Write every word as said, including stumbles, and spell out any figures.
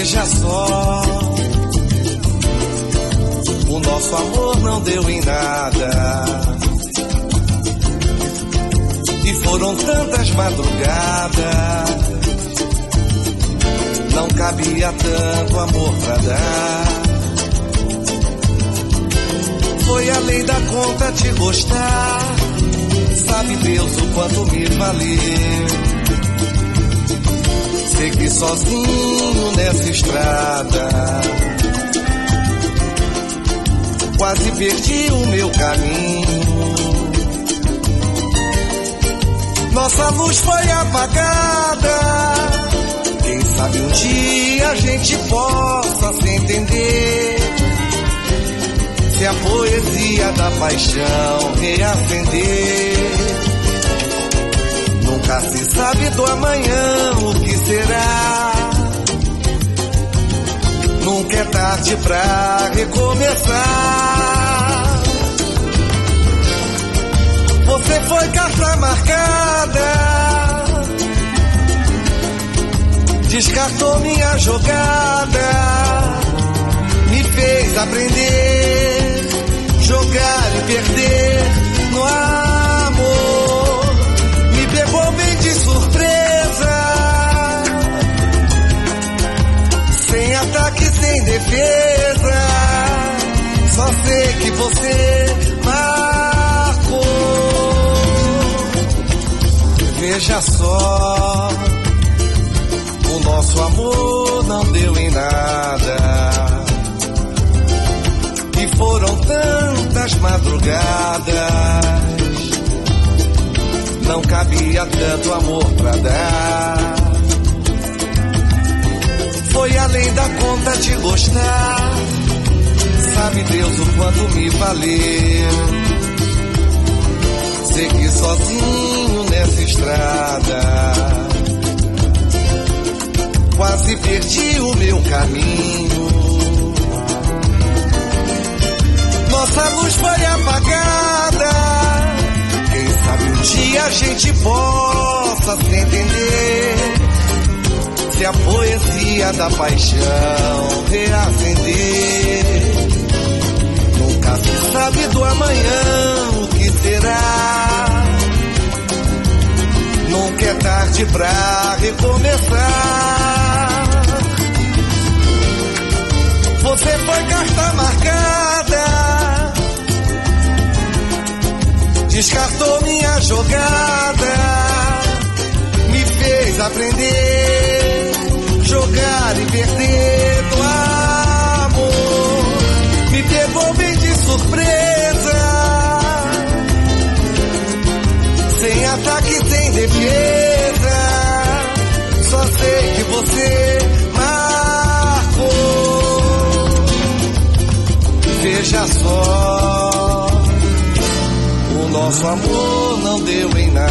Veja só, o nosso amor não deu em nada. E foram tantas madrugadas, não cabia tanto amor pra dar. Foi além da conta te gostar, sabe Deus o quanto me valeu. Segui sozinho nessa estrada, quase perdi o meu caminho. Nossa luz foi apagada, quem sabe um dia a gente possa se entender. Se a poesia da paixão reacender. Nunca se sabe do amanhã o que será. Nunca é tarde pra recomeçar. Você foi carta marcada, descartou minha jogada, me fez aprender, jogar e perder no amor. Me pegou bem de surpresa, sem ataque, sem defesa. Só sei que você marcou. Veja só, o nosso amor não deu em nada. E foram tantas madrugadas, não cabia tanto amor pra dar. Foi além da conta te gostar, sabe Deus o quanto me valeu. Segui sozinho nessa estrada, quase perdi o meu caminho. Nossa luz foi apagada, quem sabe um dia a gente possa se entender. Se a poesia da paixão reacender. Nunca se sabe do amanhã o que será. Nunca é tarde pra recomeçar. Você foi carta marcada, descartou minha jogada, me fez aprender, jogar e perder no amor. Me pegou bem de surpresa, sem ataque, sem defesa. Só sei que você marcou. Veja só, o nosso amor não deu em nada.